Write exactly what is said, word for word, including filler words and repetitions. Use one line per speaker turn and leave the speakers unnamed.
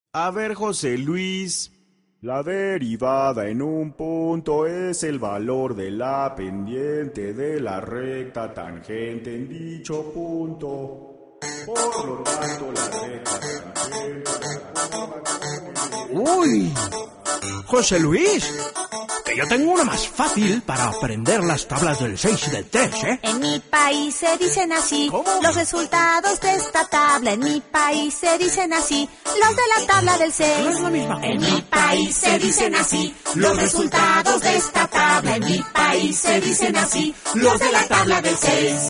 A ver, José Luis. La derivada en un punto es el valor de la pendiente de la recta tangente en dicho punto. Por lo tanto, la recta tangente...
¡Uy! José Luis, que yo tengo una más fácil para aprender las tablas del seis y del tres, ¿eh?
En mi país se dicen así.
¿Cómo?
Los resultados de esta tabla. En mi país se dicen así. Los de la tabla del seis.
No es la misma.
En mi país se dicen así. Los resultados de esta tabla. En mi país se dicen así. Los de la tabla del seis.